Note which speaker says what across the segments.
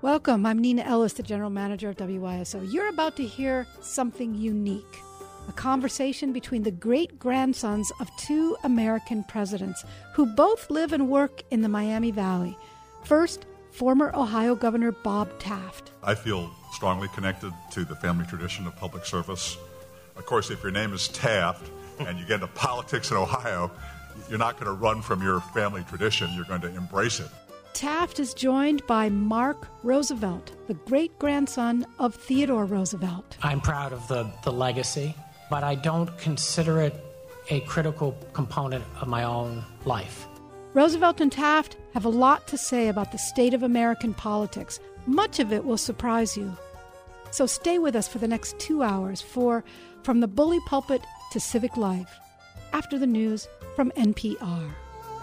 Speaker 1: Welcome. I'm Nina Ellis, the General Manager of WYSO. You're about to hear something unique, a conversation between the great-grandsons of two American presidents who both live and work in the Miami Valley. First, former Ohio Governor Bob Taft.
Speaker 2: I feel strongly connected to the family tradition of public service. Of course, if your name is Taft and you get into politics in Ohio, you're not going to run from your family tradition. You're going to embrace it.
Speaker 1: Taft is joined by Mark Roosevelt, the great-grandson of Theodore Roosevelt.
Speaker 3: I'm proud of the legacy, but I don't consider it a critical component of my own life.
Speaker 1: Roosevelt and Taft have a lot to say about the state of American politics. Much of it will surprise you. So stay with us for the next 2 hours for From the Bully Pulpit to Civic Life, after the news from NPR.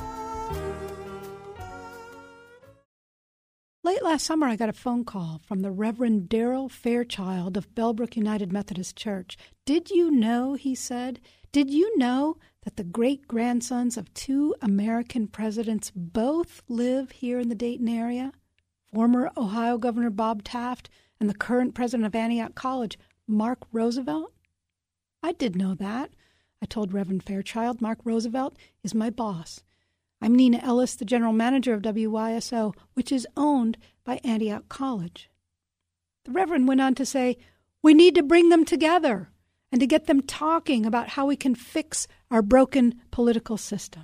Speaker 1: Late last summer, I got a phone call from the Reverend Darrell Fairchild of Bellbrook United Methodist Church. Did you know, he said, did you know that the great-grandsons of two American presidents both live here in the Dayton area? Former Ohio Governor Bob Taft and the current president of Antioch College, Mark Roosevelt? I did know that. I told Reverend Fairchild, Mark Roosevelt is my boss. I'm Nina Ellis, the general manager of WYSO, which is owned by Antioch College. The Reverend went on to say, we need to bring them together and to get them talking about how we can fix our broken political system.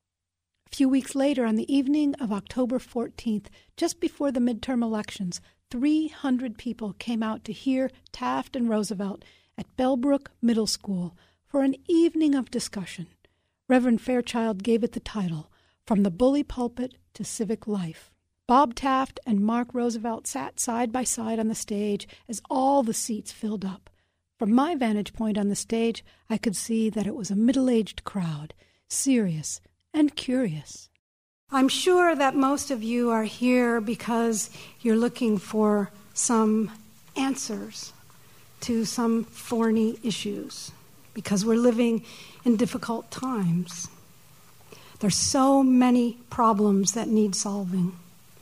Speaker 1: A few weeks later, on the evening of October 14th, just before the midterm elections, 300 people came out to hear Taft and Roosevelt at Bellbrook Middle School for an evening of discussion. Reverend Fairchild gave it the title, From the Bully Pulpit to Civic Life. Bob Taft and Mark Roosevelt sat side by side on the stage as all the seats filled up. From my vantage point on the stage, I could see that it was a middle-aged crowd, serious and curious. I'm sure that most of you are here because you're looking for some answers to some thorny issues, because we're living in difficult times. There's so many problems that need solving.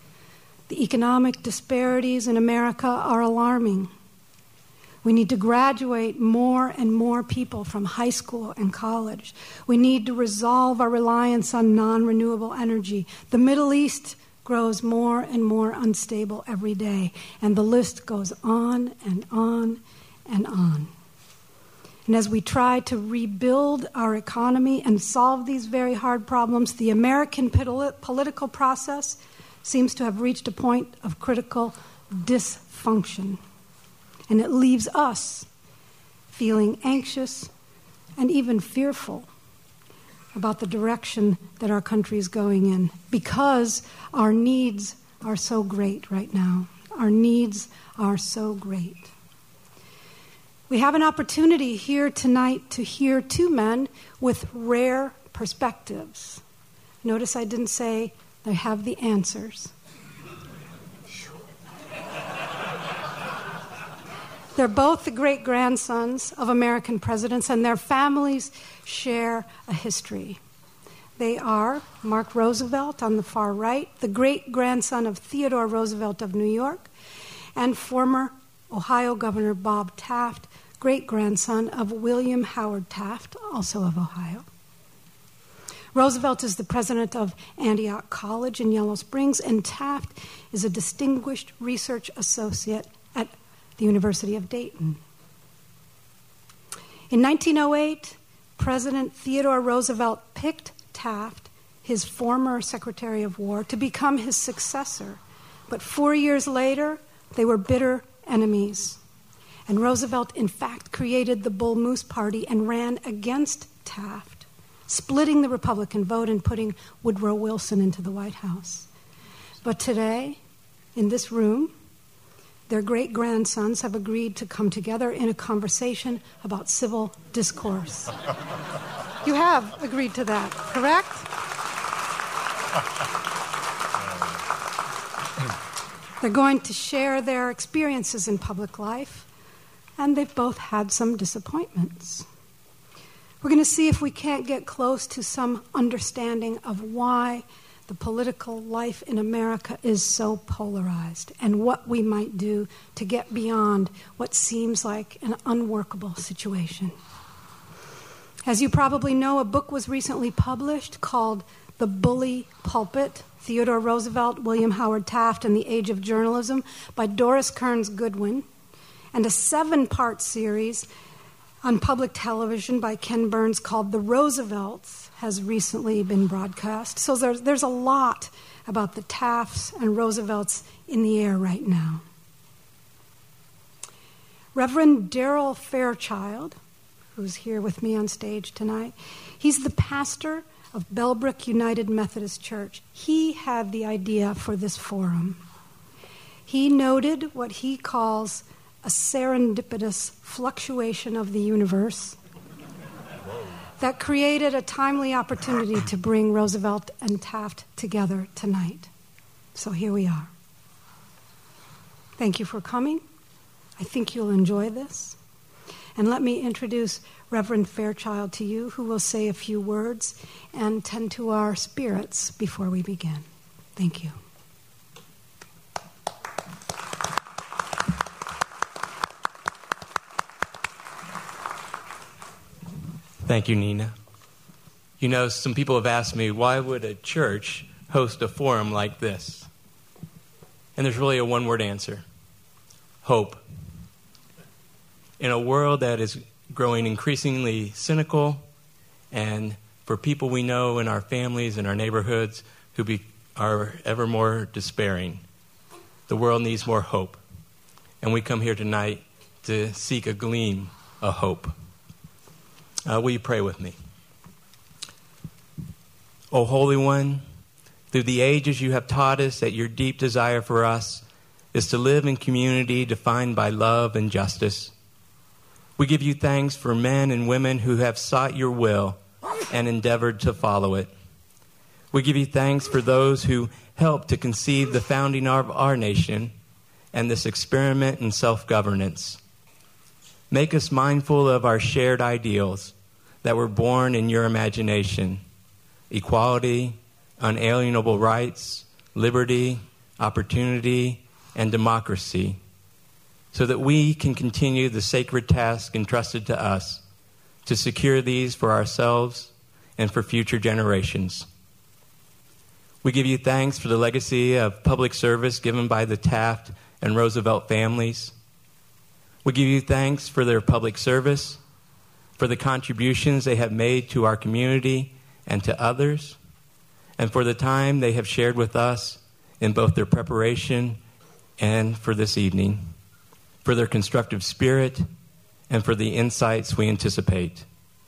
Speaker 1: The economic disparities in America are alarming. We need to graduate more and more people from high school and college. We need to resolve our reliance on non-renewable energy. The Middle East grows more and more unstable every day, and the list goes on and on and on. And as we try to rebuild our economy and solve these very hard problems, the American political process seems to have reached a point of critical dysfunction. And it leaves us feeling anxious and even fearful about the direction that our country is going in, because our needs are so great right now. Our needs are so great. We have an opportunity here tonight to hear two men with rare perspectives. Notice I didn't say they have the answers. They're both the great-grandsons of American presidents, and their families share a history. They are Mark Roosevelt on the far right, the great-grandson of Theodore Roosevelt of New York, and former Ohio Governor Bob Taft, great-grandson of William Howard Taft, also of Ohio. Roosevelt is the president of Antioch College in Yellow Springs, and Taft is a distinguished research associate at the University of Dayton. In 1908, President Theodore Roosevelt picked Taft, his former Secretary of War, to become his successor. But 4 years later, they were bitter enemies. And Roosevelt, in fact, created the Bull Moose Party and ran against Taft, splitting the Republican vote and putting Woodrow Wilson into the White House. But today, in this room, their great-grandsons have agreed to come together in a conversation about civil discourse. You have agreed to that, correct? They're going to share their experiences in public life, and they've both had some disappointments. We're going to see if we can't get close to some understanding of why the political life in America is so polarized, and what we might do to get beyond what seems like an unworkable situation. As you probably know, a book was recently published called The Bully Pulpit, Theodore Roosevelt, William Howard Taft, and the Age of Journalism by Doris Kearns Goodwin, and a 7-part series on public television by Ken Burns called The Roosevelts has recently been broadcast. So there's a lot about the Tafts and Roosevelts in the air right now. Reverend Darrell Fairchild, who's here with me on stage tonight, he's the pastor of Bellbrook United Methodist Church. He had the idea for this forum. He noted what he calls a serendipitous fluctuation of the universe that created a timely opportunity to bring Roosevelt and Taft together tonight. So here we are. Thank you for coming. I think you'll enjoy this. And let me introduce Reverend Fairchild to you, who will say a few words and tend to our spirits before we begin. Thank you.
Speaker 4: Thank you, Nina. You know, some people have asked me, why would a church host a forum like this? And there's really a one-word answer: hope. In a world that is growing increasingly cynical, and for people we know in our families and our neighborhoods who are ever more despairing, the world needs more hope. And we come here tonight to seek a gleam of hope. Will you pray with me? O Holy One, through the ages you have taught us that your deep desire for us is to live in community defined by love and justice. We give you thanks for men and women who have sought your will and endeavored to follow it. We give you thanks for those who helped to conceive the founding of our nation and this experiment in self-governance. Make us mindful of our shared ideals that were born in your imagination: equality, unalienable rights, liberty, opportunity, and democracy, so that we can continue the sacred task entrusted to us to secure these for ourselves and for future generations. We give you thanks for the legacy of public service given by the Taft and Roosevelt families. We give you thanks for their public service, for the contributions they have made to our community and to others, and for the time they have shared with us in both their preparation and for this evening, for their constructive spirit, and for the insights we anticipate.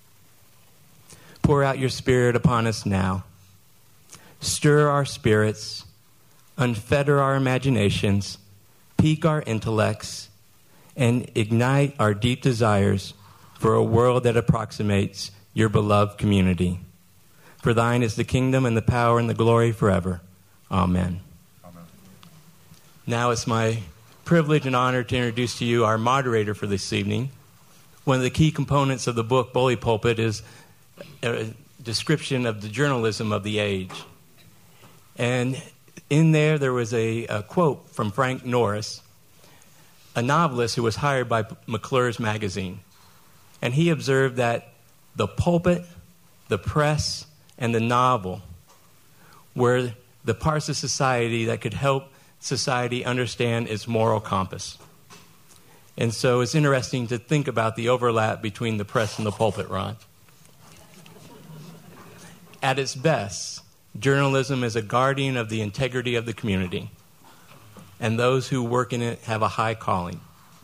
Speaker 4: Pour out your Spirit upon us now. Stir our spirits, unfetter our imaginations, pique our intellects, and ignite our deep desires for a world that approximates your beloved community. For thine is the kingdom and the power and the glory forever. Amen.
Speaker 2: Amen.
Speaker 4: Now it's my privilege and honor to introduce to you our moderator for this evening. One of the key components of the book, Bully Pulpit, is a description of the journalism of the age. And in there was a quote from Frank Norris, a novelist who was hired by McClure's magazine. And he observed that the pulpit, the press, and the novel were the parts of society that could help society understand its moral compass. And so it's interesting to think about the overlap between the press and the pulpit, Ron. At its best, journalism is a guardian of the integrity of the community, and those who work in it have a high calling.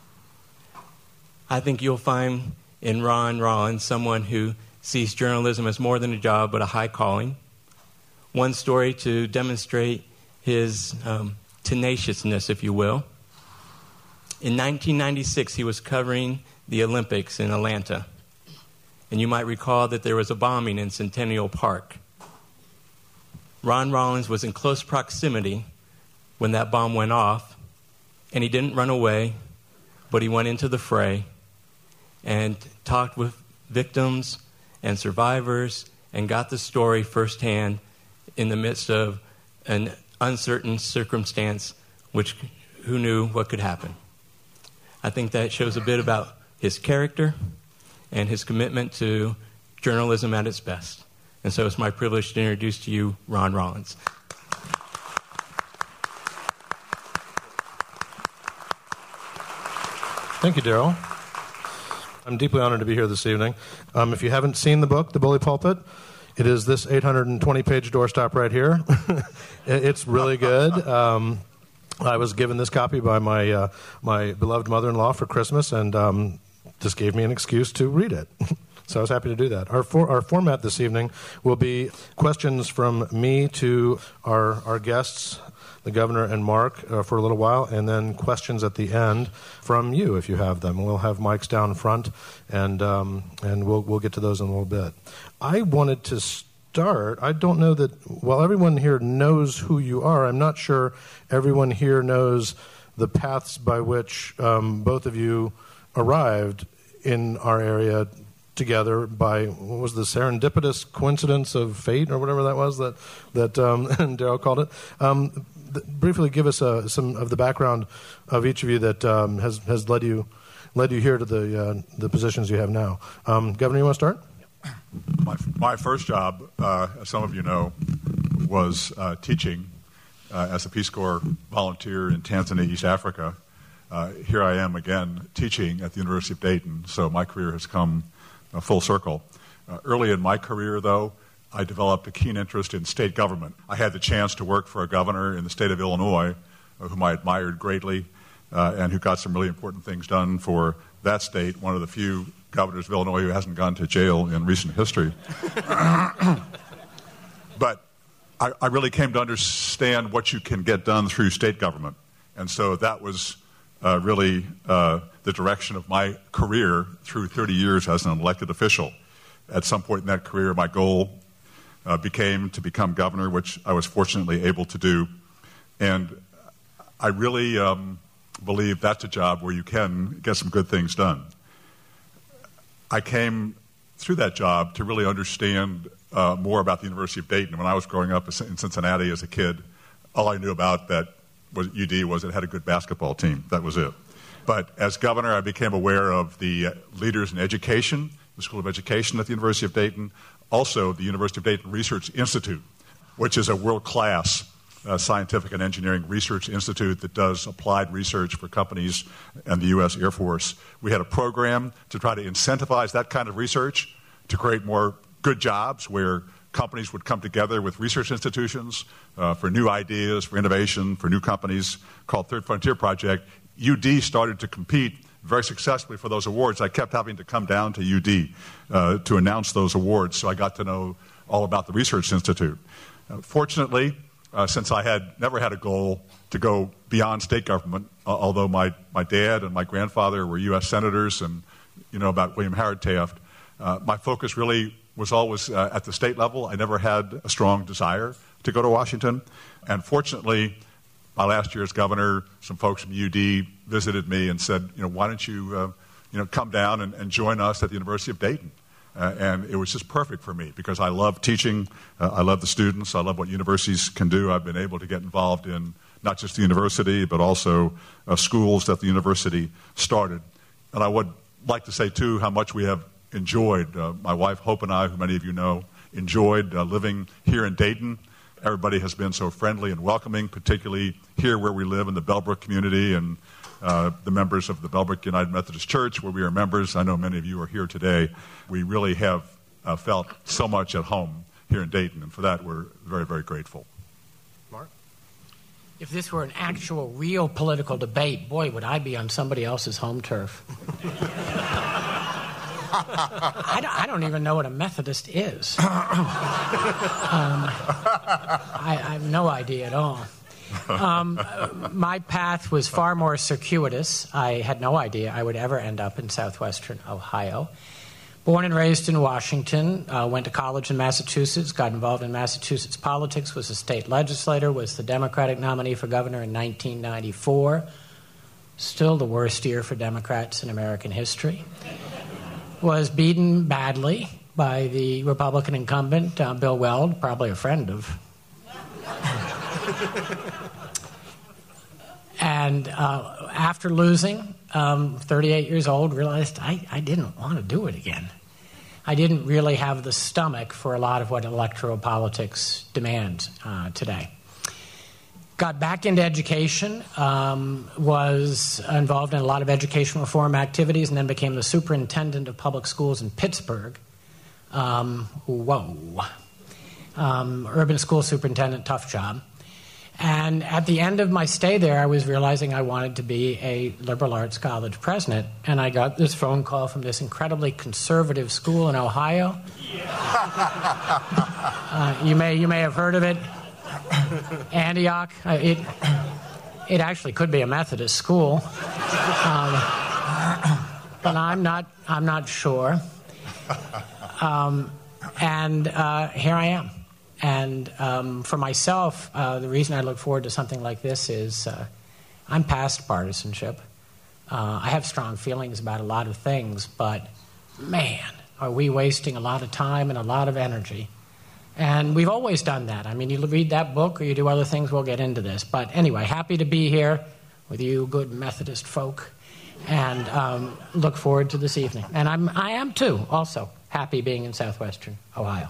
Speaker 4: I think you'll find in Ron Rollins someone who sees journalism as more than a job but a high calling. One story to demonstrate his tenaciousness, if you will. In 1996, he was covering the Olympics in Atlanta. And you might recall that there was a bombing in Centennial Park. Ron Rollins was in close proximity when that bomb went off, and he didn't run away, but he went into the fray and talked with victims and survivors and got the story firsthand in the midst of an uncertain circumstance, which who knew what could happen. I think that shows a bit about his character and his commitment to journalism at its best. And so it's my privilege to introduce to you Ron Rollins.
Speaker 5: Thank you, Daryl. I'm deeply honored to be here this evening. If you haven't seen the book, The Bully Pulpit, it is this 820-page doorstop right here. It's really good. I was given this copy by my beloved mother-in-law for Christmas, and just gave me an excuse to read it. So I was happy to do that. Our format this evening will be questions from me to our guests, the governor and Mark, for a little while, and then questions at the end from you if you have them. We'll have mics down front, and we'll get to those in a little bit. I wanted to start. I don't know that while everyone here knows who you are, I'm not sure everyone here knows the paths by which both of you arrived in our area together by, what was the serendipitous coincidence of fate or whatever that was that Daryl called it. Briefly give us some of the background of each of you that has led you here to the positions you have now. Governor, you want to start?
Speaker 2: My first job, as some of you know, was teaching as a Peace Corps volunteer in Tanzania, East Africa. Here I am again teaching at the University of Dayton, so my career has come full circle. Early in my career, though, I developed a keen interest in state government. I had the chance to work for a governor in the state of Illinois, whom I admired greatly, and who got some really important things done for that state, one of the few governors of Illinois who hasn't gone to jail in recent history. But I really came to understand what you can get done through state government. And so that was really the direction of my career through 30 years as an elected official. At some point in that career, my goal became to become governor, which I was fortunately able to do. And I really believe that's a job where you can get some good things done. I came through that job to really understand more about the University of Dayton. When I was growing up in Cincinnati as a kid, all I knew about that was UD was it had a good basketball team. That was it. But as governor, I became aware of the leaders in education, the School of Education at the University of Dayton, also the University of Dayton Research Institute, which is a world-class scientific and engineering research institute that does applied research for companies and the U.S. Air Force. We had a program to try to incentivize that kind of research to create more good jobs where companies would come together with research institutions for new ideas, for innovation, for new companies, called Third Frontier Project. UD started to compete very successfully for those awards. I kept having to come down to UD to announce those awards, so I got to know all about the Research Institute. Fortunately, since I had never had a goal to go beyond state government, although my dad and my grandfather were U.S. senators and you know about William Howard Taft, my focus really was always at the state level. I never had a strong desire to go to Washington. And fortunately, my last year as governor, some folks from UD visited me and said, why don't you, come down and join us at the University of Dayton? And it was just perfect for me because I love teaching. I love the students. I love what universities can do. I've been able to get involved in not just the university, but also schools that the university started. And I would like to say, too, how much we have enjoyed, my wife Hope and I, who many of you know, enjoyed living here in Dayton. Everybody has been so friendly and welcoming, particularly here where we live in the Bellbrook community and the members of the Bellbrook United Methodist Church, where we are members. I know many of you are here today. We really have felt so much at home here in Dayton, and for that we're very, very grateful.
Speaker 5: Mark?
Speaker 3: If this were an actual, real political debate, boy, would I be on somebody else's home turf. I don't even know what a Methodist is. I have no idea at all. My path was far more circuitous. I had no idea I would ever end up in southwestern Ohio. Born and raised in Washington, went to college in Massachusetts, got involved in Massachusetts politics, was a state legislator, was the Democratic nominee for governor in 1994. Still the worst year for Democrats in American history. Was beaten badly by the Republican incumbent, Bill Weld, probably a friend of And after losing, 38 years old, realized I didn't want to do it again. I didn't really have the stomach for a lot of what electoral politics demands today. Got back into education, was involved in a lot of education reform activities, and then became the superintendent of public schools in Pittsburgh. Urban school superintendent, tough job. And at the end of my stay there, I was realizing I wanted to be a liberal arts college president. And I got this phone call from this incredibly conservative school in Ohio. You may have heard of it. Antioch. It actually could be a Methodist school. But I'm not sure. And here I am. And for myself, the reason I look forward to something like this is I'm past partisanship. I have strong feelings about a lot of things, but man, are we wasting a lot of time and a lot of energy. And we've always done that. I mean, you read that book or you do other things, we'll get into this. But anyway, happy to be here with you good Methodist folk, and look forward to this evening. And I am too, also, happy being in southwestern Ohio.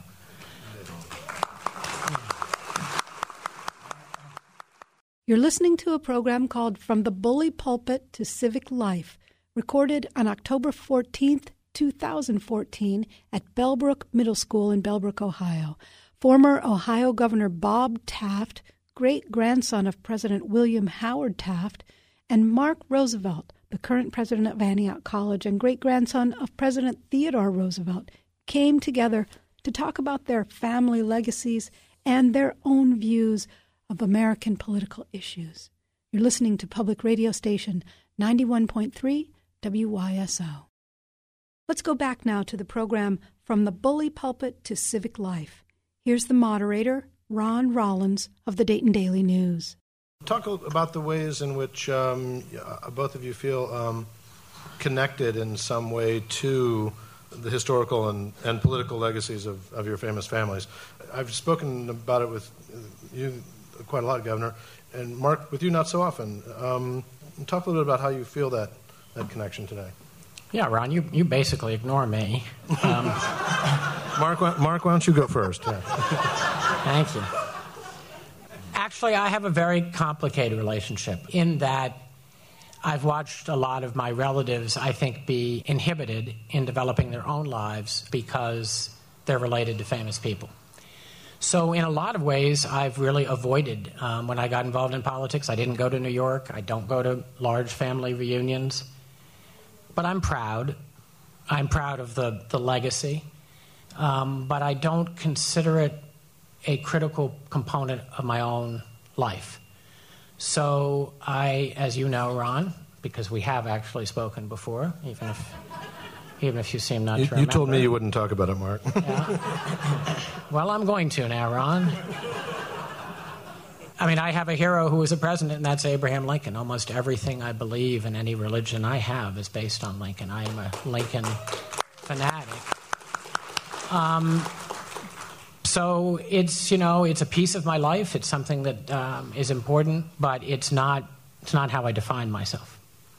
Speaker 1: You're listening to a program called From the Bully Pulpit to Civic Life, recorded on October 14th, 2014 at Bellbrook Middle School in Bellbrook, Ohio. Former Ohio Governor Bob Taft, great-grandson of President William Howard Taft, and Mark Roosevelt, the current president of Antioch College and great-grandson of President Theodore Roosevelt, came together to talk about their family legacies and their own views of American political issues. You're listening to public radio station 91.3 WYSO. Let's go back now to the program From the Bully Pulpit to Civic Life. Here's the moderator, Ron Rollins of the Dayton Daily News.
Speaker 5: Talk about the ways in which both of you feel connected in some way to the historical and political legacies of your famous families. I've spoken about it with you quite a lot, Governor, and Mark, with you not so often. Talk a little bit about how you feel that connection today.
Speaker 3: Yeah, Ron, you basically ignore me.
Speaker 5: Mark, why don't you go first? Yeah.
Speaker 3: Thank you. Actually, I have a very complicated relationship in that I've watched a lot of my relatives, I think, be inhibited in developing their own lives because they're related to famous people. So in a lot of ways, I've really avoided, when I got involved in politics, I didn't go to New York. I don't go to large family reunions. But I'm proud. I'm proud of the legacy. But I don't consider it a critical component of my own life. So I, as you know, Ron, because we have actually spoken before, even if you seem not to remember.
Speaker 5: You told me you wouldn't talk about it, Mark.
Speaker 3: Yeah. Well, I'm going to now, Ron. I mean, I have a hero who was a president, and that's Abraham Lincoln. Almost everything I believe in any religion I have is based on Lincoln. I am a Lincoln fanatic. So it's a piece of my life. It's something that is important, but it's not how I define myself.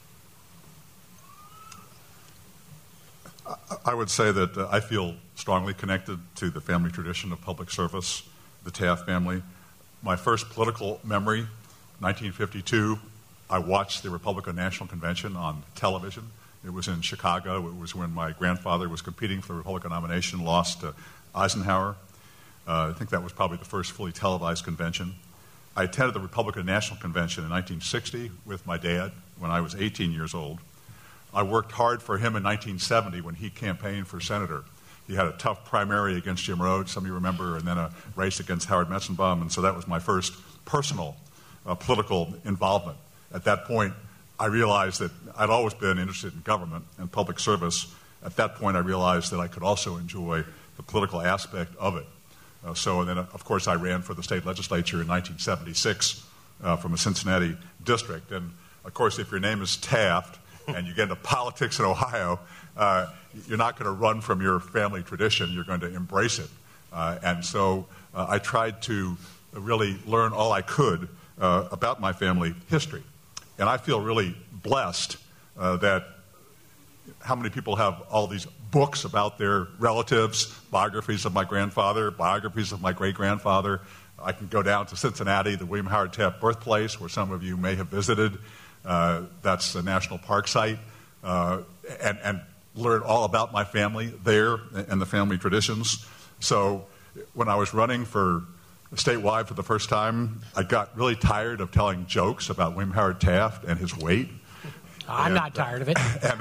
Speaker 2: I would say that I feel strongly connected to the family tradition of public service, the Taft family. My first political memory, 1952, I watched the Republican National Convention on television. It was in Chicago. It was when my grandfather was competing for the Republican nomination, lost to Eisenhower. I think that was probably the first fully televised convention. I attended the Republican National Convention in 1960 with my dad when I was 18 years old. I worked hard for him in 1970 when he campaigned for senator. He had a tough primary against Jim Rhodes, some of you remember, and then a race against Howard Metzenbaum, and so that was my first personal political involvement. At that point, I realized that I'd always been interested in government and public service. At that point, I realized that I could also enjoy the political aspect of it. And then, of course, I ran for the state legislature in 1976 from a Cincinnati district. And, of course, if your name is Taft and you get into politics in Ohio, you're not going to run from your family tradition. You're going to embrace it. And so I tried to really learn all I could about my family history. And I feel really blessed that how many people have all these books about their relatives, biographies of my grandfather, biographies of my great-grandfather. I can go down to Cincinnati, the William Howard Taft birthplace, where some of you may have visited. That's a national park site, and learn all about my family there and the family traditions. So when I was running for statewide for the first time, I got really tired of telling jokes about William Howard Taft and his weight.
Speaker 3: I'm not tired of it.
Speaker 2: And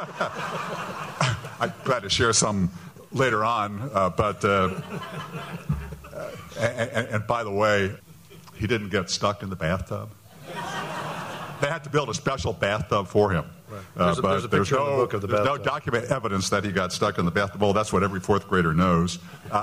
Speaker 2: I'm glad to share some later on. And by the way, he didn't get stuck in the bathtub. They had to build a special bathtub for him.
Speaker 5: Right. There's a picture in the book of the bathtub.
Speaker 2: There's no documented evidence that he got stuck in the bathtub. Well, that's what every fourth grader knows.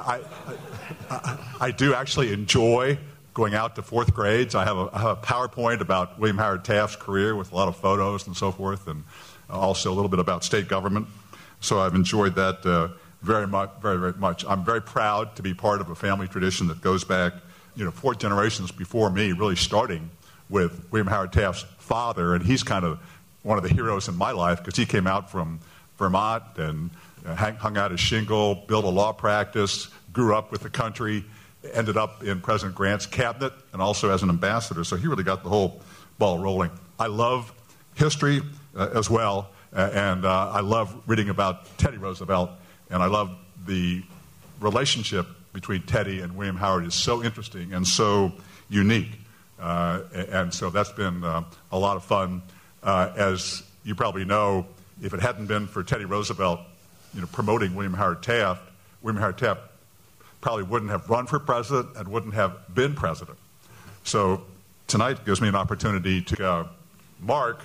Speaker 2: I do actually enjoy going out to fourth grades. I have a PowerPoint about William Howard Taft's career with a lot of photos and so forth, and also a little bit about state government. So I've enjoyed that very much, very, very much. I'm very proud to be part of a family tradition that goes back, 4 generations before me, really starting with William Howard Taft's father, and he's kind of one of the heroes in my life because he came out from Vermont and hung out his shingle, built a law practice, grew up with the country, ended up in President Grant's cabinet and also as an ambassador. So he really got the whole ball rolling. I love history as well, and I love reading about Teddy Roosevelt, and I love the relationship between Teddy and William Howard is so interesting and so unique. And so that's been a lot of fun. As you probably know, if it hadn't been for Teddy Roosevelt, promoting William Howard Taft probably wouldn't have run for president and wouldn't have been president. So tonight gives me an opportunity to Mark,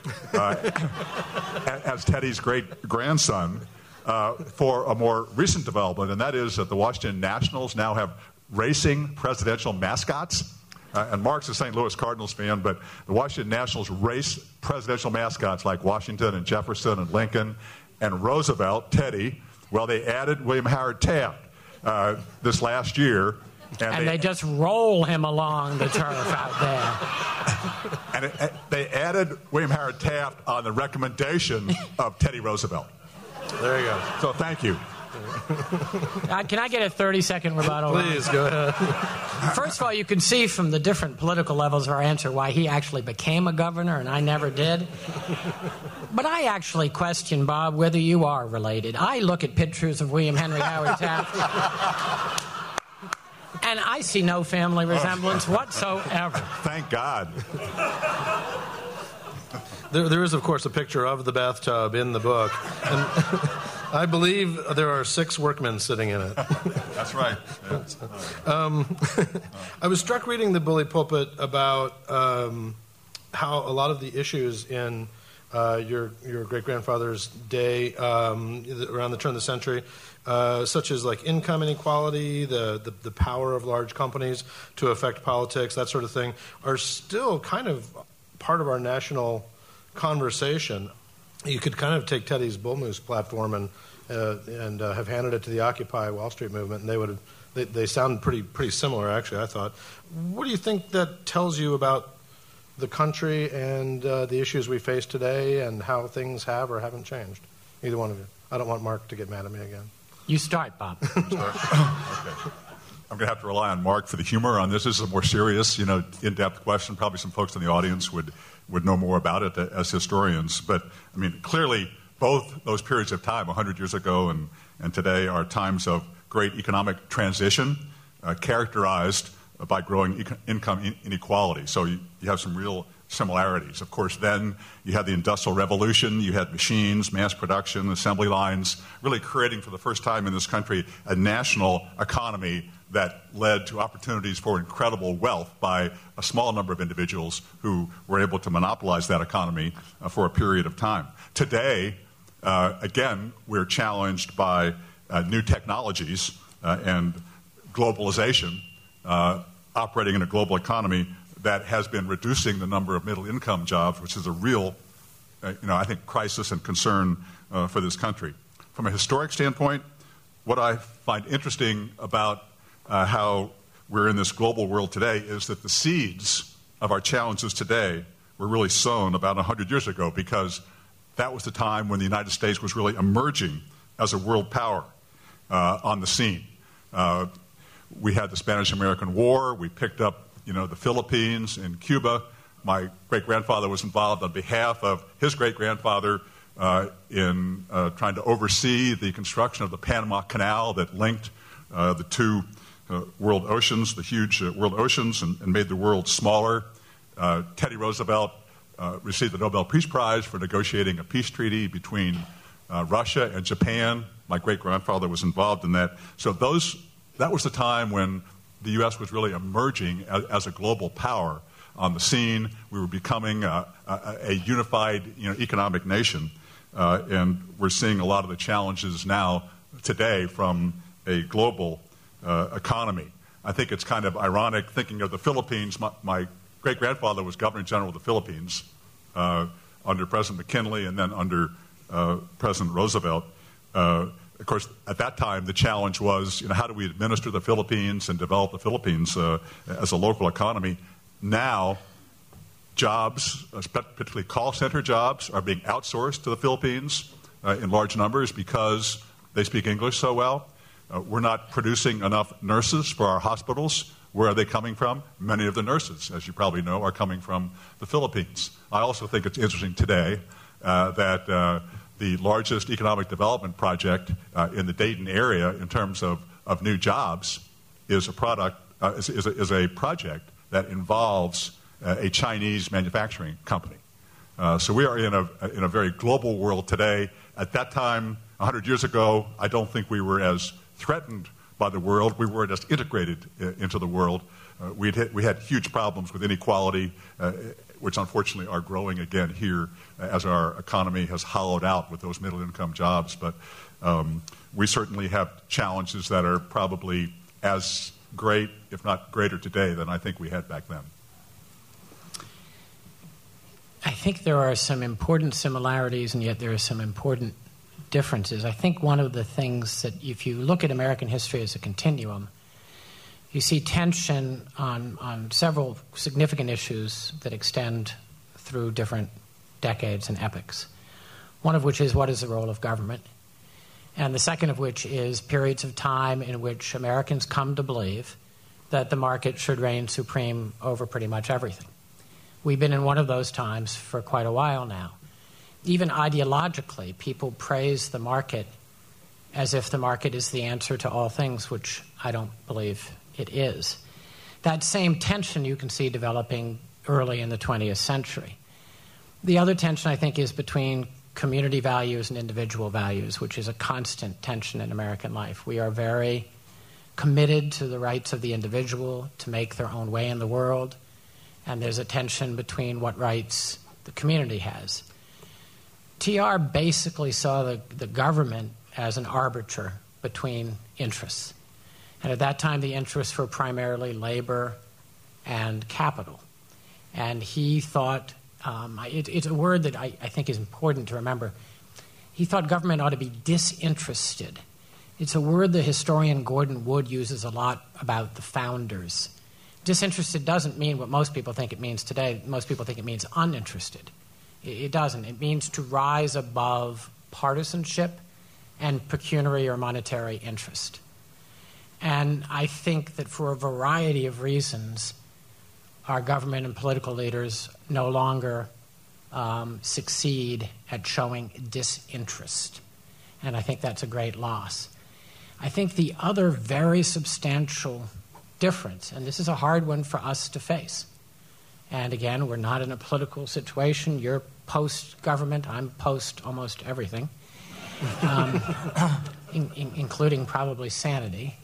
Speaker 2: as Teddy's great-grandson, for a more recent development, and that is that the Washington Nationals now have racing presidential mascots. And Mark's a St. Louis Cardinals fan, but the Washington Nationals race presidential mascots like Washington and Jefferson and Lincoln and Roosevelt, Teddy. Well, they added William Howard Taft this last year.
Speaker 3: And they just roll him along the turf out there.
Speaker 2: And they added William Howard Taft on the recommendation of Teddy Roosevelt.
Speaker 5: There you go.
Speaker 2: So thank you.
Speaker 3: Can I get a 30-second rebuttal?
Speaker 5: Please, go ahead.
Speaker 3: First of all, you can see from the different political levels of our answer why he actually became a governor and I never did. But I actually question, Bob, whether you are related. I look at pictures of William Henry Howard Taft, and I see no family resemblance whatsoever.
Speaker 2: Thank God.
Speaker 5: There is, of course, a picture of the bathtub in the book. And I believe there are 6 workmen sitting in it.
Speaker 2: That's right.
Speaker 5: I was struck reading the Bully Pulpit about how a lot of the issues in your great-grandfather's day, around the turn of the century, such as like income inequality, the power of large companies to affect politics, that sort of thing, are still kind of part of our national conversation. You could kind of take Teddy's Bull Moose platform and have handed it to the Occupy Wall Street movement, and they sound pretty similar, actually, I thought. What do you think that tells you about the country and the issues we face today and how things have or haven't changed? Either one of you. I don't want Mark to get mad at me again.
Speaker 3: You start, Bob.
Speaker 2: Okay. I'm going to have to rely on Mark for the humor on this. This is a more serious, in-depth question. Probably some folks in the audience would know more about it as historians. But, I mean, clearly both those periods of time, 100 years ago and today, are times of great economic transition characterized by growing income inequality. So you have some real similarities. Of course, then you had the Industrial Revolution, you had machines, mass production, assembly lines, really creating for the first time in this country a national economy that led to opportunities for incredible wealth by a small number of individuals who were able to monopolize that economy for a period of time. Today, again, we're challenged by new technologies and globalization, operating in a global economy that has been reducing the number of middle-income jobs, which is a real, I think, crisis and concern for this country. From a historic standpoint, what I find interesting about how we're in this global world today is that the seeds of our challenges today were really sown about 100 years ago, because that was the time when the United States was really emerging as a world power on the scene. We had the Spanish-American War. We picked up, the Philippines and Cuba. My great-grandfather was involved on behalf of his great-grandfather in trying to oversee the construction of the Panama Canal that linked the two world oceans, the huge world oceans, and made the world smaller. Teddy Roosevelt received the Nobel Peace Prize for negotiating a peace treaty between Russia and Japan. My great-grandfather was involved in that. So that was the time when the U.S. was really emerging as a global power on the scene. We were becoming a unified, economic nation, and we're seeing a lot of the challenges now today from a global economy. I think it's kind of ironic thinking of the Philippines. My great-grandfather was Governor General of the Philippines under President McKinley and then under President Roosevelt. Of course, at that time, the challenge was, how do we administer the Philippines and develop the Philippines as a local economy? Now, jobs, particularly call center jobs, are being outsourced to the Philippines in large numbers because they speak English so well. We're not producing enough nurses for our hospitals. Where are they coming from? Many of the nurses, as you probably know, are coming from the Philippines. I also think it's interesting today that the largest economic development project in the Dayton area in terms of new jobs is a project that involves a Chinese manufacturing company. So we are in a very global world today. At that time, 100 years ago, I don't think we were as threatened by the world. We weren't as integrated into the world. We had huge problems with inequality, which unfortunately are growing again here as our economy has hollowed out with those middle-income jobs. But we certainly have challenges that are probably as great, if not greater today, than I think we had back then.
Speaker 3: I think there are some important similarities, and yet there are some important differences. I think one of the things that, if you look at American history as a continuum, you see tension on several significant issues that extend through different decades and epochs. One of which is, what is the role of government? And the second of which is periods of time in which Americans come to believe that the market should reign supreme over pretty much everything. We've been in one of those times for quite a while now. Even ideologically, people praise the market as if the market is the answer to all things, which I don't believe it is. That same tension you can see developing early in the 20th century. The other tension, I think, is between community values and individual values, which is a constant tension in American life. We are very committed to the rights of the individual to make their own way in the world, and there's a tension between what rights the community has. TR basically saw the government as an arbiter between interests. And at that time, the interests were primarily labor and capital. And he thought, it's a word that I think is important to remember, he thought government ought to be disinterested. It's a word the historian Gordon Wood uses a lot about the founders. Disinterested doesn't mean what most people think it means today. Most people think it means uninterested. It doesn't. It means to rise above partisanship and pecuniary or monetary interest. And I think that for a variety of reasons, our government and political leaders no longer succeed at showing disinterest. And I think that's a great loss. I think the other very substantial difference, and this is a hard one for us to face, and again, we're not in a political situation. You're post-government. I'm post almost everything, including probably sanity.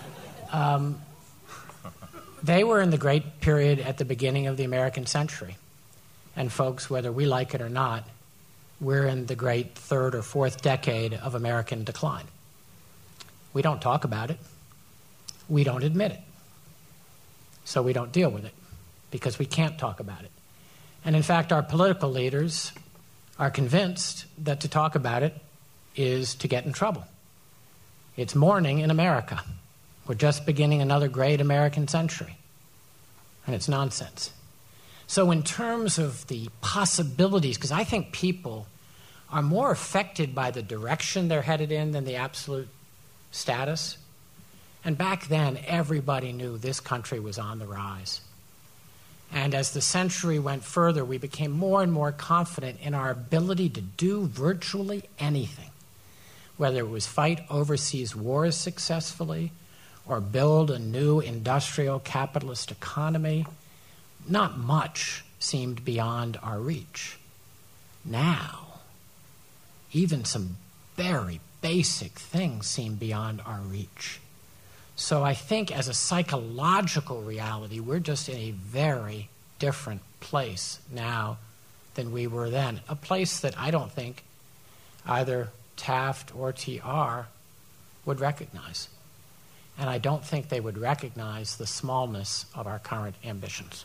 Speaker 3: They were in the great period at the beginning of the American century. And folks, whether we like it or not, we're in the great third or fourth decade of American decline. We don't talk about it. We don't admit it. So we don't deal with it because we can't talk about it. And in fact, our political leaders are convinced that to talk about it is to get in trouble. It's mourning in America. We're just beginning another great American century, and it's nonsense. So in terms of the possibilities, because I think people are more affected by the direction they're headed in than the absolute status. And back then, everybody knew this country was on the rise. And as the century went further, we became more and more confident in our ability to do virtually anything, whether it was fight overseas wars successfully or build a new industrial capitalist economy. Not much seemed beyond our reach. Now, even some very basic things seem beyond our reach. So I think as a psychological reality, we're just in a very different place now than we were then. A place that I don't think either Taft or TR would recognize. And I don't think they would recognize the smallness of our current ambitions.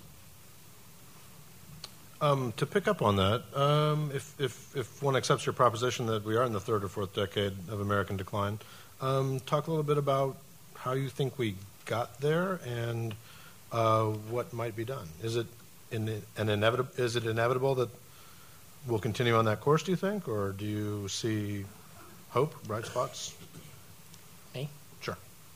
Speaker 5: To pick up on that, if one accepts your proposition that we are in the third or fourth decade of American decline, talk a little bit about how you think we got there and what might be done. Is it inevitable that we'll continue on that course, do you think, or do you see hope, bright spots?
Speaker 3: Me?
Speaker 5: Sure.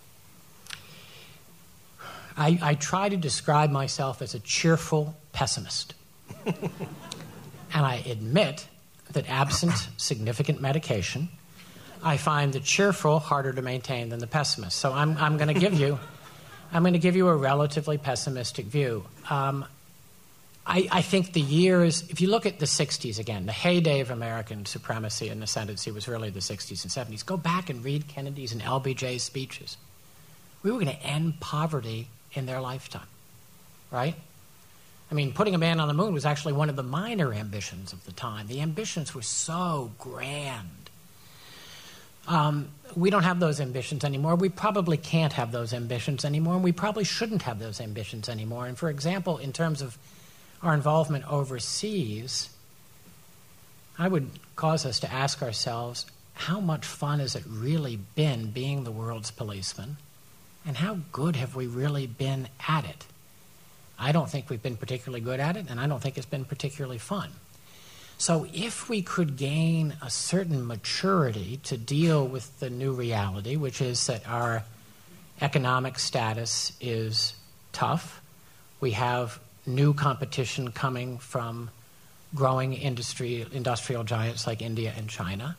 Speaker 3: I try to describe myself as a cheerful pessimist. And I admit that absent significant medication, I find the cheerful harder to maintain than the pessimist. So I'm going to give you a relatively pessimistic view. I think the years, if you look at the 60s again, the heyday of American supremacy and ascendancy was really the 60s and 70s. Go back and read Kennedy's and LBJ's speeches. We were going to end poverty in their lifetime, right? I mean, putting a man on the moon was actually one of the minor ambitions of the time. The ambitions were so grand. We don't have those ambitions anymore. We probably can't have those ambitions anymore, and we probably shouldn't have those ambitions anymore. And for example, in terms of our involvement overseas, I would cause us to ask ourselves, how much fun has it really been being the world's policeman? And how good have we really been at it? I don't think we've been particularly good at it, and I don't think it's been particularly fun. So if we could gain a certain maturity to deal with the new reality, which is that our economic status is tough, we have new competition coming from growing industrial giants like India and China,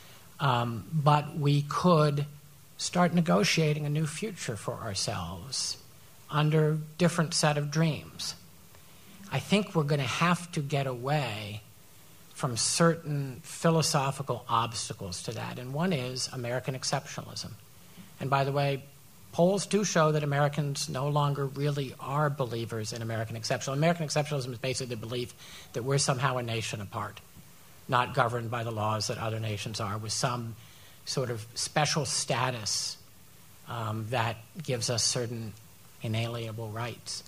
Speaker 3: but we could start negotiating a new future for ourselves under different set of dreams. I think we're going to have to get away from certain philosophical obstacles to that, and one is American exceptionalism. And by the way, polls do show that Americans no longer really are believers in American exceptionalism. American exceptionalism is basically the belief that we're somehow a nation apart, not governed by the laws that other nations are, with some sort of special status that gives us certain inalienable rights.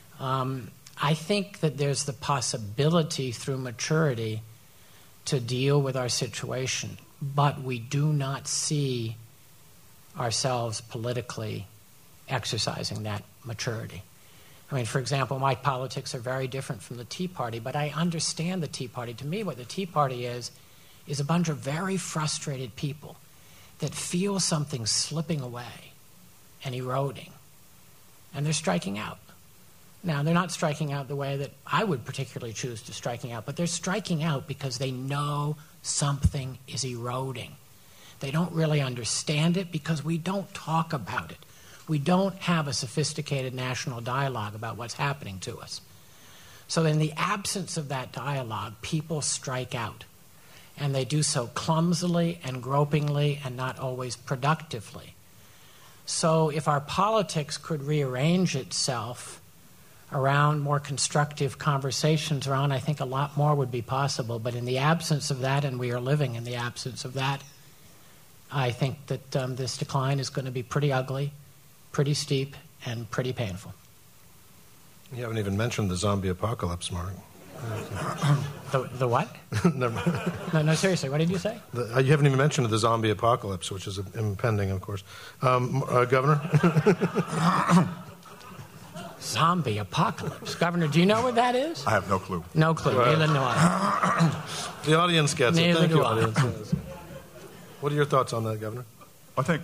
Speaker 3: I think that there's the possibility through maturity to deal with our situation, but we do not see ourselves politically exercising that maturity. I mean, for example, my politics are very different from the Tea Party, but I understand the Tea Party. To me, what the Tea Party is a bunch of very frustrated people that feel something slipping away and eroding, and they're striking out. Now, they're not striking out the way that I would particularly choose to striking out, but they're striking out because they know something is eroding. They don't really understand it because we don't talk about it. We don't have a sophisticated national dialogue about what's happening to us. So in the absence of that dialogue, people strike out. And they do so clumsily and gropingly and not always productively. So if our politics could rearrange itself around more constructive conversations around, I think a lot more would be possible. But in the absence of that, and we are living in the absence of that, I think that this decline is going to be pretty ugly, pretty steep, and pretty painful.
Speaker 5: You haven't even mentioned the zombie apocalypse, Mark.
Speaker 3: The what?
Speaker 5: Never mind.
Speaker 3: No, seriously, what did you say?
Speaker 5: You haven't even mentioned the zombie apocalypse, which is impending, of course. Governor?
Speaker 3: Zombie apocalypse. Governor, do you know what that is?
Speaker 2: I have no clue.
Speaker 3: No clue. Neither do I.
Speaker 5: The audience gets it.
Speaker 3: Neither
Speaker 5: Thank
Speaker 3: do
Speaker 5: you,
Speaker 3: I.
Speaker 5: audience. What are your thoughts on that, Governor?
Speaker 2: I think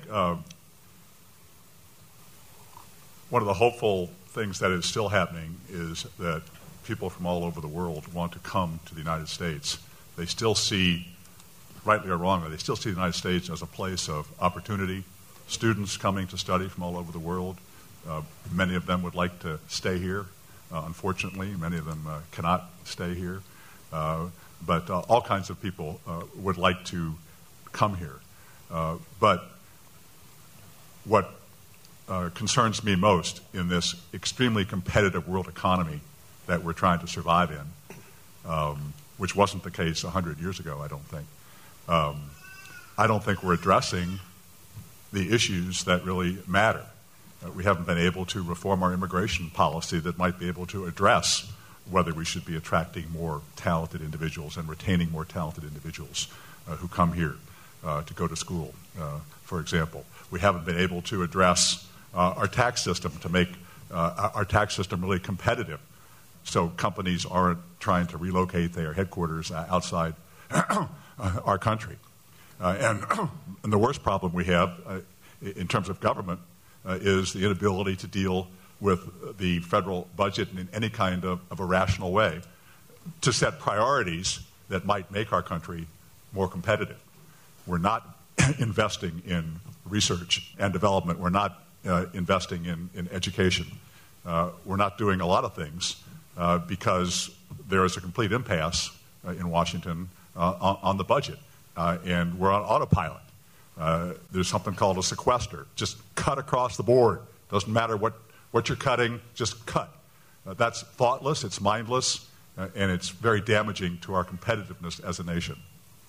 Speaker 2: one of the hopeful things that is still happening is that people from all over the world want to come to the United States. They still see, rightly or wrongly, they still see the United States as a place of opportunity. Students coming to study from all over the world. Many of them would like to stay here. Unfortunately, many of them cannot stay here. But all kinds of people would like to come here. But what concerns me most in this extremely competitive world economy that we're trying to survive in, which wasn't the case 100 years ago, I don't think. I don't think we're addressing the issues that really matter. We haven't been able to reform our immigration policy that might be able to address whether we should be attracting more talented individuals and retaining more talented individuals who come here to go to school, for example. We haven't been able to address our tax system to make our tax system really competitive so companies aren't trying to relocate their headquarters outside our country. And the worst problem we have in terms of government is the inability to deal with the federal budget in any kind of a rational way to set priorities that might make our country more competitive. We're not investing in research and development. We're not investing in education. We're not doing a lot of things because there is a complete impasse in Washington on the budget, and we're on autopilot. There's something called a sequester. Just cut across the board. Doesn't matter what you're cutting, just cut. That's thoughtless, it's mindless, and it's very damaging to our competitiveness as a nation.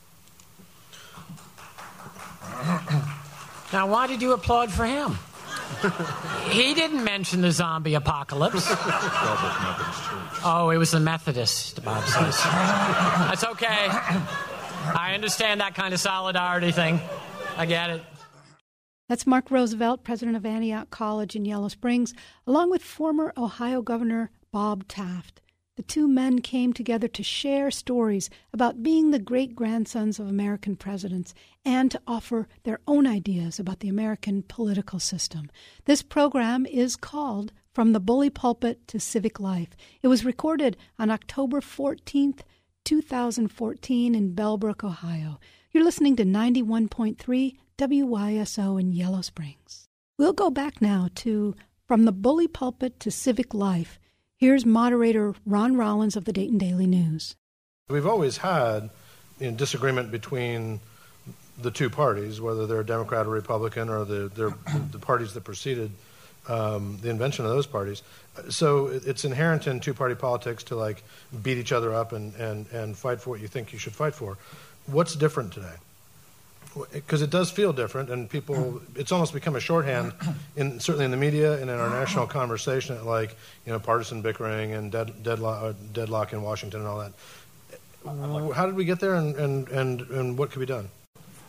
Speaker 3: Now, why did you applaud for him? He didn't mention the zombie apocalypse. Oh, it was the Methodist, Bob says. That's okay. I understand that kind of solidarity thing. I get it.
Speaker 1: That's Mark Roosevelt, president of Antioch College in Yellow Springs, along with former Ohio Governor Bob Taft. The two men came together to share stories about being the great-grandsons of American presidents and to offer their own ideas about the American political system. This program is called From the Bully Pulpit to Civic Life. It was recorded on October 14th, 2014 in Bellbrook, Ohio. You're listening to 91.3 WYSO in Yellow Springs. We'll go back now to From the Bully Pulpit to Civic Life. Here's moderator Ron Rollins of the Dayton Daily News.
Speaker 5: We've always had disagreement between the two parties, whether they're Democrat or Republican or the parties that preceded the invention of those parties. So it's inherent in two-party politics to beat each other up and fight for what you think you should fight for. What's different today? Because it does feel different, and people, it's almost become a shorthand, certainly in the media and in our national conversation, partisan bickering and deadlock in Washington and all that. How did we get there, and what could be done?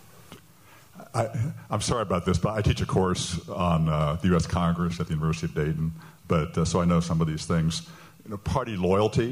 Speaker 2: I'm sorry about this, but I teach a course on the U.S. Congress at the University of Dayton, so I know some of these things. Party loyalty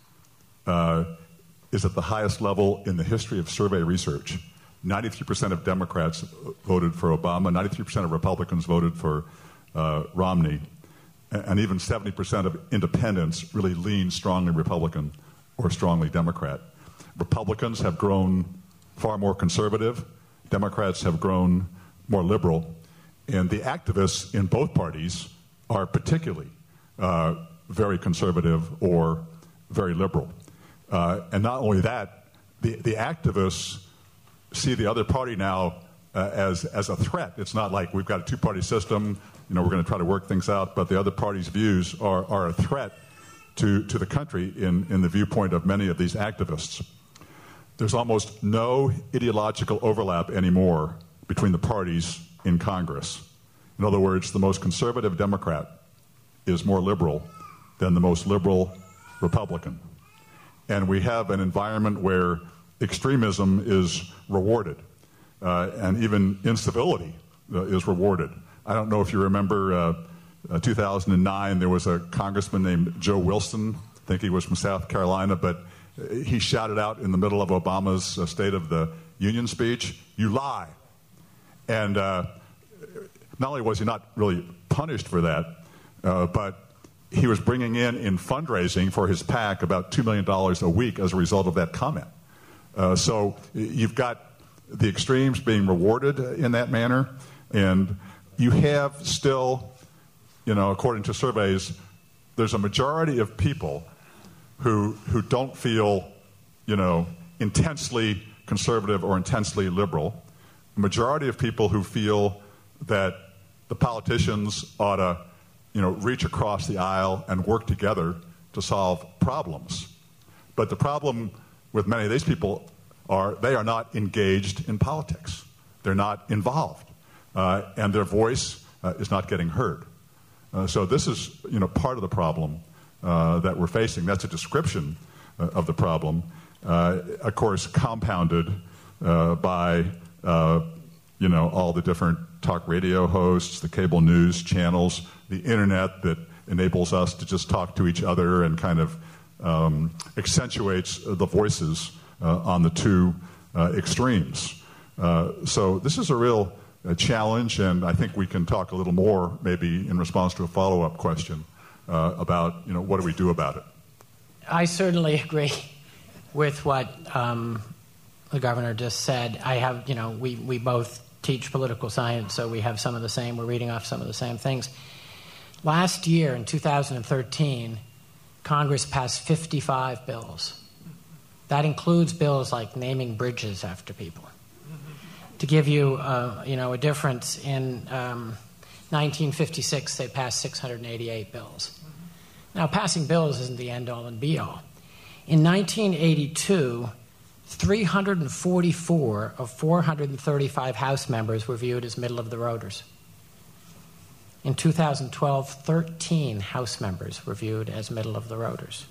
Speaker 2: is at the highest level in the history of survey research. 93% of Democrats voted for Obama, 93% of Republicans voted for Romney, and even 70% of independents really lean strongly Republican or strongly Democrat. Republicans have grown far more conservative. Democrats have grown more liberal. And the activists in both parties are particularly very conservative or very liberal. And not only that, the activists see the other party now as a threat. It's not like we've got a two-party system, we're going to try to work things out, but the other party's views are a threat to the country in the viewpoint of many of these activists. There's almost no ideological overlap anymore between the parties in Congress. In other words, the most conservative Democrat is more liberal than the most liberal Republican. and we have an environment where extremism is rewarded, and even incivility is rewarded. I don't know if you remember 2009, there was a congressman named Joe Wilson. I think he was from South Carolina, but he shouted out in the middle of Obama's State of the Union speech, "You lie." And not only was he not really punished for that, but he was bringing in fundraising for his PAC about $2 million a week as a result of that comment. So you've got the extremes being rewarded in that manner, and you have still, according to surveys, there's a majority of people who don't feel, intensely conservative or intensely liberal. A majority of people who feel that the politicians ought to, reach across the aisle and work together to solve problems. But the problem with many of these people they are not engaged in politics. They're not involved, and their voice is not getting heard. So this is, part of the problem that we're facing. That's a description of the problem, of course, compounded by, all the different talk radio hosts, the cable news channels, the internet that enables us to just talk to each other and kind of accentuates the voices on the two extremes. So this is a real challenge, and I think we can talk a little more, maybe in response to a follow-up question, about, what do we do about it?
Speaker 3: I certainly agree with what the governor just said. I have, we both teach political science, so we have some of the same, we're reading off some of the same things. Last year, in 2013, Congress passed 55 bills. That includes bills like naming bridges after people. To give you, a difference, in 1956, they passed 688 bills. Now, passing bills isn't the end-all and be-all. In 1982, 344 of 435 House members were viewed as middle-of-the-roaders. In 2012, 13 House members were viewed as middle-of-the-roaders.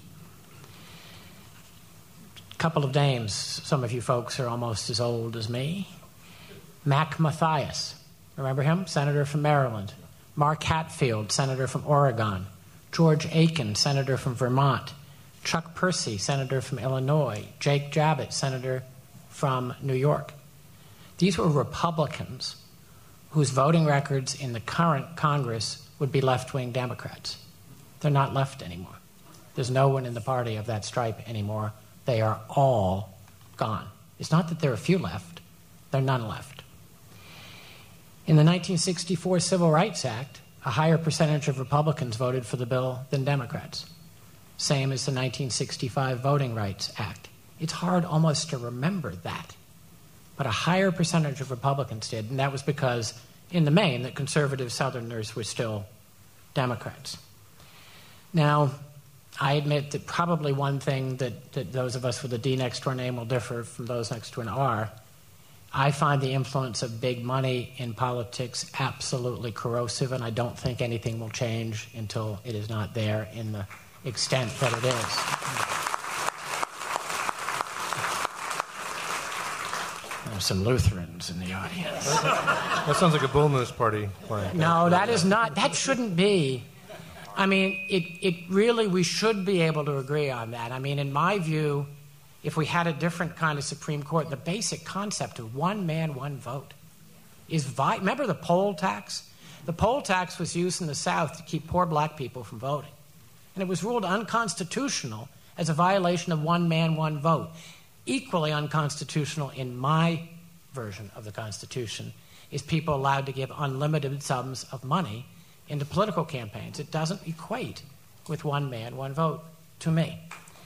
Speaker 3: A couple of names. Some of you folks are almost as old as me. Mac Mathias, remember him? Senator from Maryland. Mark Hatfield, senator from Oregon. George Aiken, senator from Vermont. Chuck Percy, senator from Illinois. Jake Javits, senator from New York. These were Republicans whose voting records in the current Congress would be left-wing Democrats. They're not left anymore. There's no one in the party of that stripe anymore. They are all gone. It's not that there are a few left. There are none left. In the 1964 Civil Rights Act, a higher percentage of Republicans voted for the bill than Democrats. Same as the 1965 Voting Rights Act. It's hard almost to remember that. But a higher percentage of Republicans did, and that was because, in the main, the conservative Southerners were still Democrats. Now, I admit that probably one thing that those of us with a D next to our name will differ from those next to an R. I find the influence of big money in politics absolutely corrosive, and I don't think anything will change until it is not there in the extent that it is. There's some Lutherans in the audience.
Speaker 5: That sounds like a bull moose party playing.
Speaker 3: No, that is not. That shouldn't be. I mean, it really, we should be able to agree on that. I mean, in my view, if we had a different kind of Supreme Court, the basic concept of one man, one vote is remember the poll tax? The poll tax was used in the South to keep poor black people from voting. And it was ruled unconstitutional as a violation of one man, one vote. Equally unconstitutional in my version of the Constitution is people allowed to give unlimited sums of money into political campaigns. It doesn't equate with one man, one vote to me.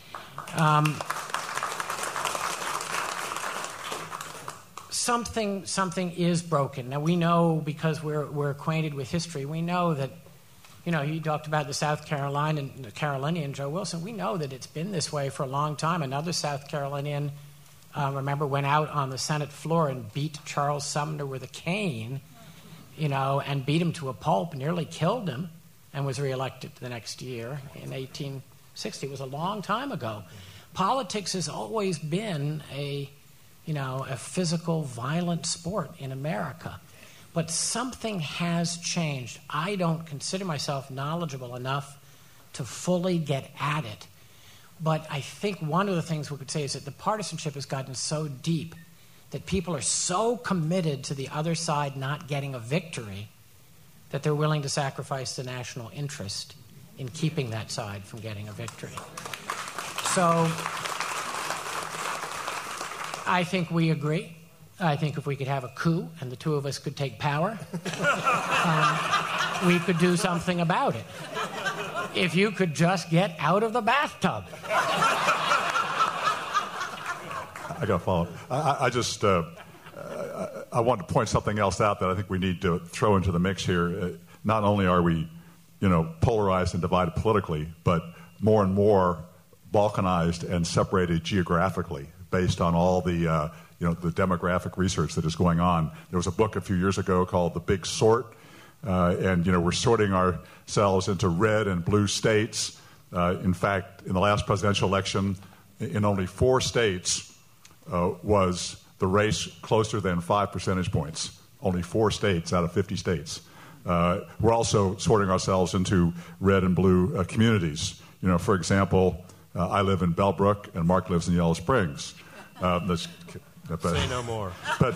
Speaker 3: Something is broken. Now, we know, because we're acquainted with history, we know that, you talked about the South Carolinian Joe Wilson. We know that it's been this way for a long time. Another South Carolinian, remember, went out on the Senate floor and beat Charles Sumner with a cane, and beat him to a pulp, nearly killed him, and was reelected the next year in 1860. It was a long time ago. Politics has always been a physical, violent sport in America. But something has changed. I don't consider myself knowledgeable enough to fully get at it. But I think one of the things we could say is that the partisanship has gotten so deep that people are so committed to the other side not getting a victory that they're willing to sacrifice the national interest in keeping that side from getting a victory. So I think we agree. I think if we could have a coup and the two of us could take power, we could do something about it. If you could just get out of the bathtub.
Speaker 2: I got to follow. I want to point something else out that I think we need to throw into the mix here. Not only are we, polarized and divided politically, but more and more balkanized and separated geographically based on all the, the demographic research that is going on. There was a book a few years ago called The Big Sort, and we're sorting ourselves into red and blue states. In fact, in the last presidential election, in only 4 states was the race closer than 5 percentage points. Only 4 states out of 50 states. We're also sorting ourselves into red and blue communities. For example, I live in Bellbrook, and Mark lives in Yellow Springs.
Speaker 5: Say no more.
Speaker 2: But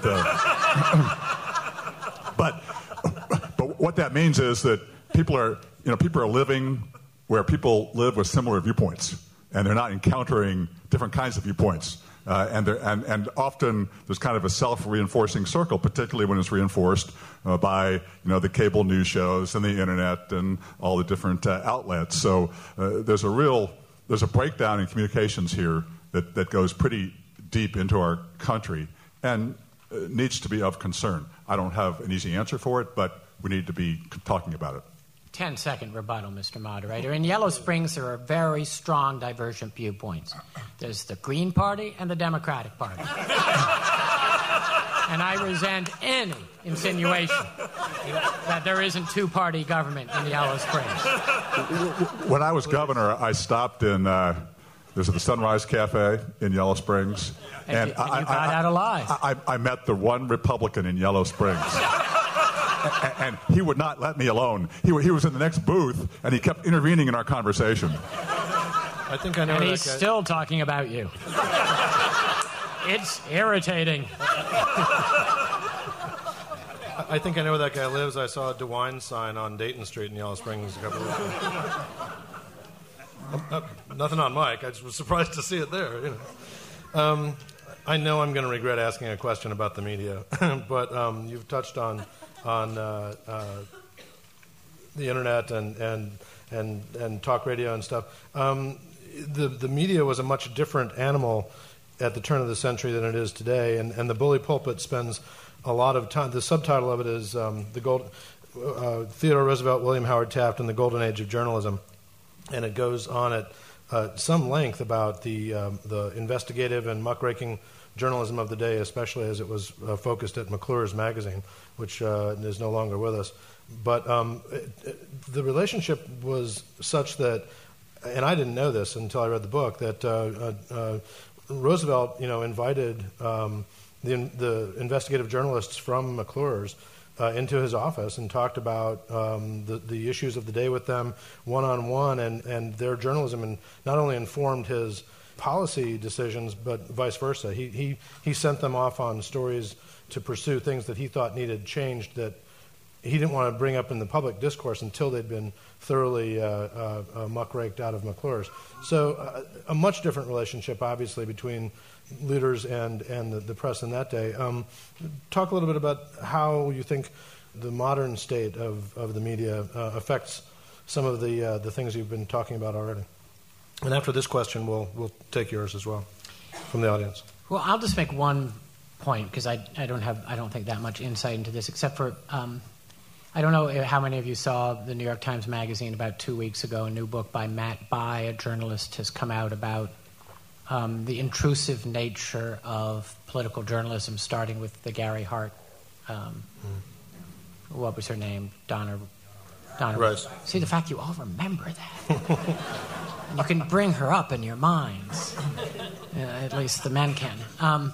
Speaker 2: what that means is that people are living where people live with similar viewpoints, and they're not encountering different kinds of viewpoints. And often there's kind of a self-reinforcing circle, particularly when it's reinforced by the cable news shows and the internet and all the different outlets. So there's a breakdown in communications here that goes pretty deep into our country and needs to be of concern. I don't have an easy answer for it, but we need to be talking about it.
Speaker 3: 10-second rebuttal, Mr. Moderator. In Yellow Springs, there are very strong divergent viewpoints. There's the Green Party and the Democratic Party. And I resent any insinuation that there isn't two-party government in Yellow Springs.
Speaker 2: When I was governor, I stopped in there's the Sunrise Cafe in Yellow Springs.
Speaker 3: And you got out alive.
Speaker 2: I met the one Republican in Yellow Springs. And he would not let me alone. He was in the next booth, and he kept intervening in our conversation.
Speaker 5: I think I know.
Speaker 3: And he's still talking about you. It's irritating.
Speaker 5: I think I know where that guy lives. I saw a DeWine sign on Dayton Street in Yellow Springs a couple of weeks ago. Nothing on Mike. I just was surprised to see it there. I know I'm going to regret asking a question about the media, but you've touched on the internet and talk radio and stuff. The media was a much different animal at the turn of the century than it is today, and the Bully Pulpit spends a lot of time. The subtitle of it is Theodore Roosevelt, William Howard Taft, and the Golden Age of Journalism, and it goes on at some length about the investigative and muckraking journalism of the day, especially as it was focused at McClure's magazine, which is no longer with us. But the relationship was such that, and I didn't know this until I read the book, that Roosevelt, invited the investigative journalists from McClure's into his office and talked about the issues of the day with them one-on-one, and their journalism, and not only informed his policy decisions, but vice versa. He sent them off on stories to pursue things that he thought needed changed that he didn't want to bring up in the public discourse until they'd been thoroughly muckraked out of McClure's. So a much different relationship, obviously, between leaders and the press in that day. Talk a little bit about how you think the modern state of the media affects some of the things you've been talking about already. And after this question, we'll take yours as well from the audience.
Speaker 3: Well, I'll just make one point because I don't think that much insight into this, except for I don't know how many of you saw the New York Times Magazine about 2 weeks ago. A new book by Matt Bai, a journalist, has come out about the intrusive nature of political journalism, starting with the Gary Hart. What was her name? Donna
Speaker 5: Rice.
Speaker 3: See, the fact you all remember that. And you can bring her up in your minds. At least the men can.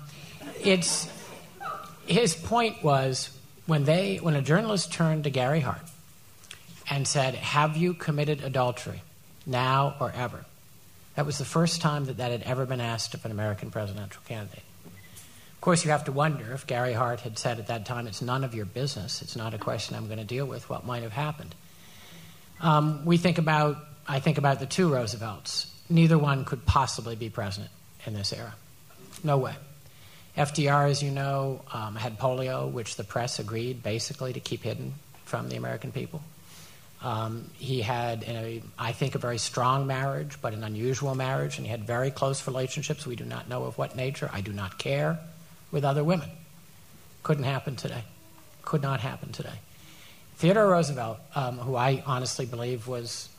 Speaker 3: His point was, when a journalist turned to Gary Hart and said, "Have you committed adultery, now or ever?" That was the first time that had ever been asked of an American presidential candidate. Of course, you have to wonder if Gary Hart had said at that time, "It's none of your business. It's not a question I'm going to deal with," what might have happened. I think about the two Roosevelts. Neither one could possibly be president in this era. No way. FDR, as you know, had polio, which the press agreed basically to keep hidden from the American people. He had, I think, a very strong marriage, but an unusual marriage, and he had very close relationships. We do not know of what nature. I do not care, with other women. Couldn't happen today. Could not happen today. Theodore Roosevelt, who I honestly believe was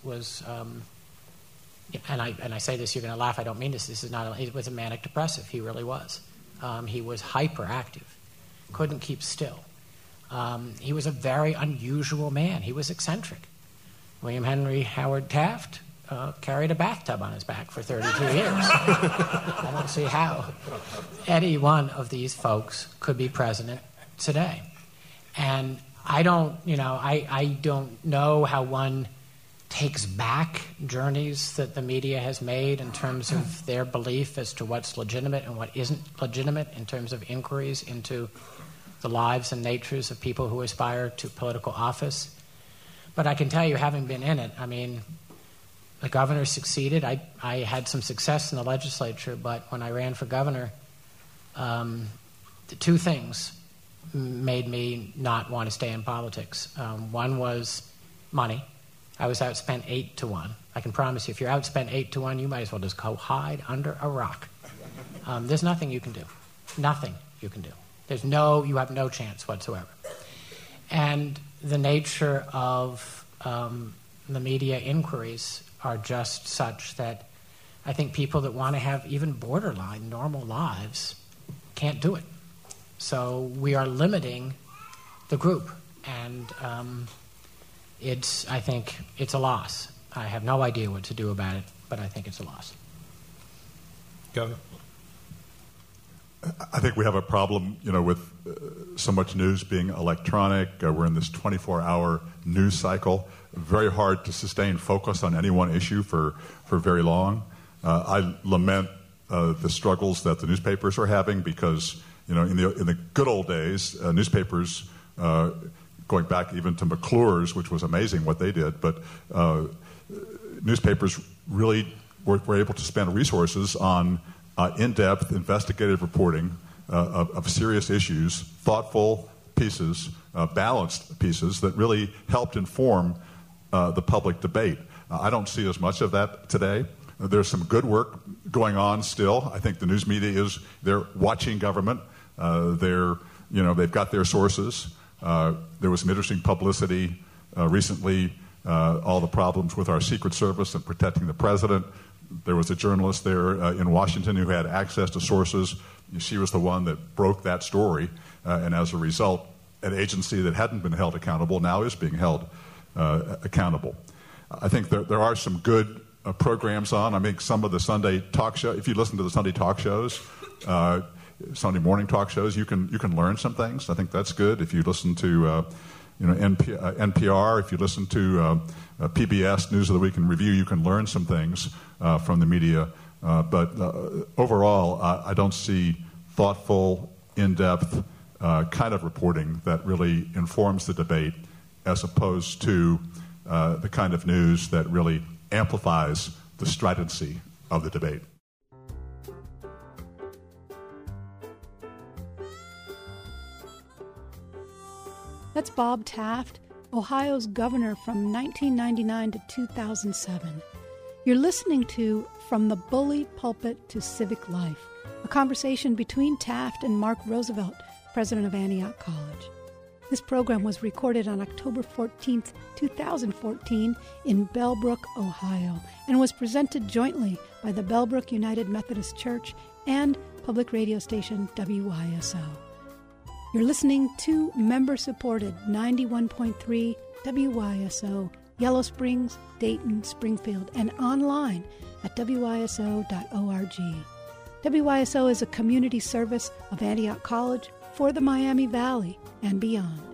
Speaker 3: and I say this, you're going to laugh. I don't mean this. It was a manic depressive. He really was. He was hyperactive. Couldn't keep still. He was a very unusual man. He was eccentric. William Henry Howard Taft carried a bathtub on his back for 32 years. I don't see how any one of these folks could be president today. And I don't know how one takes back journeys that the media has made in terms of their belief as to what's legitimate and what isn't legitimate in terms of inquiries into the lives and natures of people who aspire to political office. But I can tell you, having been in it, I mean, the governor succeeded. I had some success in the legislature, but when I ran for governor, the two things made me not want to stay in politics. One was money. I was outspent 8-1. I can promise you, if you're outspent 8-1, you might as well just go hide under a rock. There's nothing you can do. Nothing you can do. You have no chance whatsoever. And the nature of the media inquiries are just such that I think people that want to have even borderline normal lives can't do it. So we are limiting the group, and I think it's a loss. I have no idea what to do about it, but I think it's a loss.
Speaker 5: Governor?
Speaker 2: I think we have a problem, with so much news being electronic. We're in this 24-hour news cycle. Very hard to sustain focus on any one issue for very long. I lament the struggles that the newspapers are having because, in the good old days, newspapers, going back even to McClure's, which was amazing what they did, but newspapers really were able to spend resources on in-depth investigative reporting of serious issues, thoughtful pieces, balanced pieces that really helped inform the public debate. I don't see as much of that today. There's some good work going on still. I think the news media they're watching government. They've got their sources. There was some interesting publicity recently, all the problems with our Secret Service and protecting the president. There was a journalist there in Washington who had access to sources. She was the one that broke that story, and as a result, an agency that hadn't been held accountable now is being held accountable. I think there are some good programs on. I mean, some of the Sunday talk shows, if you listen to the Sunday talk shows, Sunday morning talk shows, you can learn some things. I think that's good. If you listen to NPR, if you listen to PBS, News of the Week in Review, you can learn some things from the media. But overall, I don't see thoughtful, in-depth kind of reporting that really informs the debate as opposed to the kind of news that really amplifies the stridency of the debate.
Speaker 1: That's Bob Taft, Ohio's governor from 1999 to 2007. You're listening to From the Bully Pulpit to Civic Life, a conversation between Taft and Mark Roosevelt, president of Antioch College. This program was recorded on October 14, 2014 in Bellbrook, Ohio, and was presented jointly by the Bellbrook United Methodist Church and public radio station WYSO. You're listening to member-supported 91.3 WYSO Yellow Springs, Dayton, Springfield, and online at wyso.org. WYSO is a community service of Antioch College for the Miami Valley and beyond.